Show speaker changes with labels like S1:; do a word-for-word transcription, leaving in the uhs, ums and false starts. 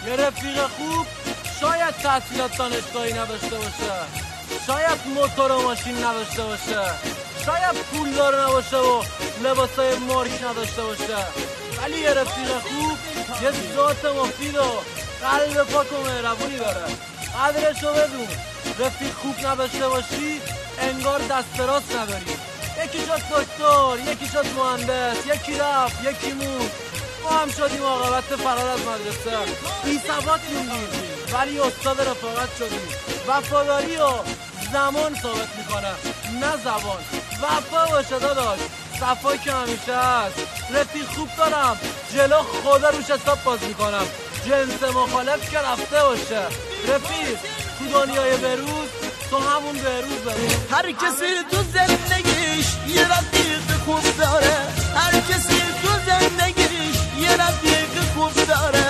S1: یه رفیق خوب شاید تحصیلات دانشگاهی نداشته باشه، شاید موتور و ماشین نداشته باشه، شاید پولدار نباشه و لباسای مارک نداشته باشه، ولی یه رفیق خوب یه ذات مفید و قلب پاک و مهربونی داره. قدرشو بدون. رفیق خوب نداشته باشی انگار دست راست نداری. یکی شد دکتر، یکی شد مهندس، یکی رفت، یکی موند. ما هم شدیم عاقبت فرار از مدرسه، بی ثبات موندیم ولی استاد رفاقت شدیم. وفاداری و زمان ثابت میکنه نه زبان. وفا باشه داداش، صفا که همیشه هست. رفیق خوب دارم جلو خدا روش حساب باز میکنم. جنس مخالف که رفته باشه. رفیق تو دنیای بروز تو همون بروز بروز.
S2: هر کسی تو زندگیش یه رفیق خوب داره، هر کسی تو زندگیش یه رفیق خوب داره.